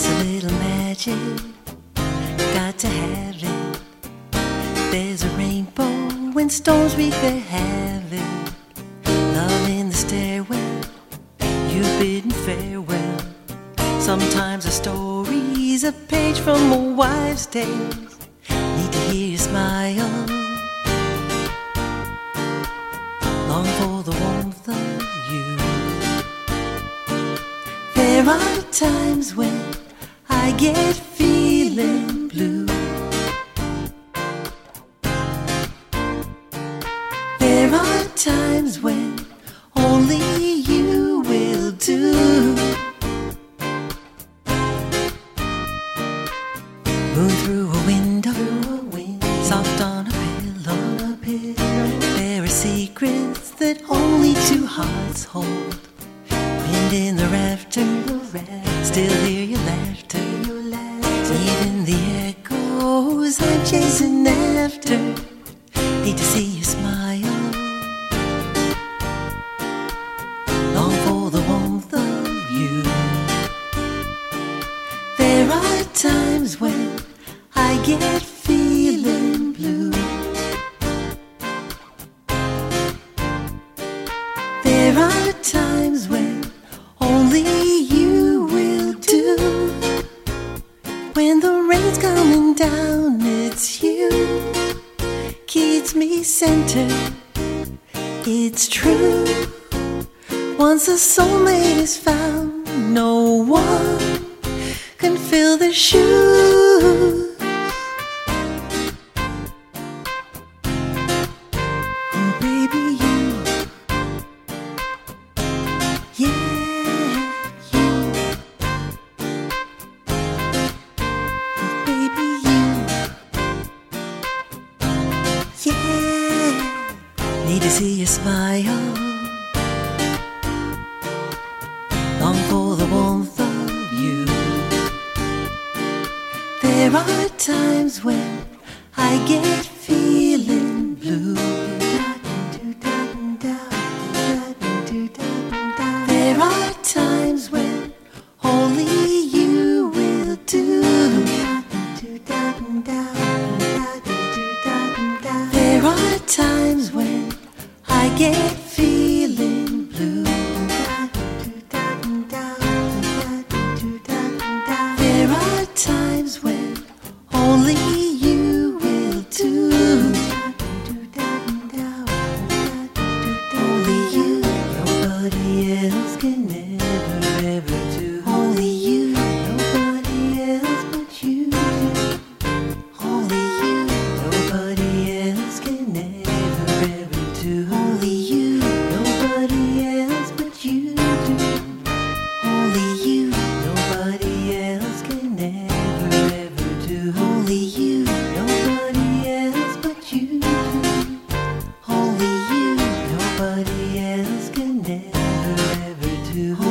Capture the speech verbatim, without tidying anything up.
Just a little magic, got to have it. There's a rainbow when storms wreak their havoc. Love in the stairwell, you bidden farewell. Sometimes a story's a page from a wife's tales. Need to hear you smile, long for the warmth of you. There are times when I get feeling blue. There are times when only you will do. Moon through a window, soft on a pillow. There are secrets that only two hearts hold. Wind in the rafters, still hear your laughter. Even the echoes I'm chasing after. Need to see you smile, long for the warmth of you. There are times when I get feeling blue. There are times when only you will do. When the rain's coming down, it's you. Keeps me centered, it's true. Once a soulmate is found, no one can fill their shoes. Oh baby, you, yeah, you. Oh baby, you, yeah. Need to see you smile, long for the warmth of you. There are times when I get feeling blue. There are times when only you will do. There are times when I get feeling blue. There are times when only you will do. Only you, nobody else can ever, ever do. Only you, nobody else but you do. Only you, nobody else can ever, ever do. Only you, nobody else but you do. Only you, nobody else can ever, ever do. Only you, nobody else but you do. Only you, nobody else can ever, ever do.